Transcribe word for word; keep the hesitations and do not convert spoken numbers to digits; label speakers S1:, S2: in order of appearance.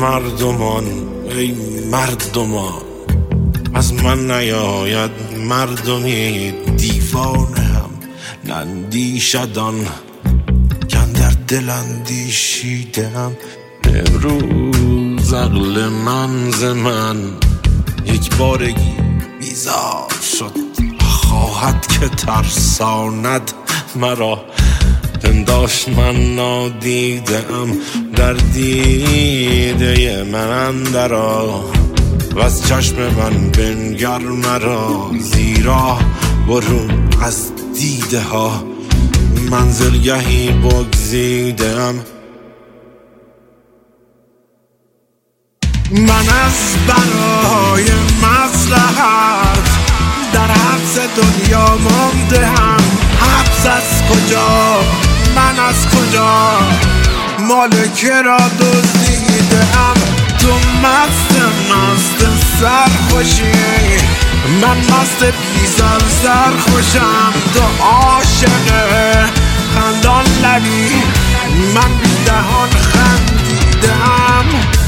S1: مردمان ای مردمان، از من نیاید مردمی دیوانه هم نندیشدان که در دل اندیشیدم. امروز عقل من ز من یک بارگی بیزار شد، خواهد که ترساند مرا. پنداشت من نادیدم در دیده من اندرا، و از چشم من بنگر مرا، زیرا برون از دیده ها منزلگهی بگزیدم. من از برای مصلحت در حبس دنیا مانده هم. حبس از کجا؟ من از کجا؟ مالکه را دزدیدم. تو مست مست سرخوشی، من مست بیزار سرخوشم. تو عاشق خندان لبی، من بی دهان خندیدم.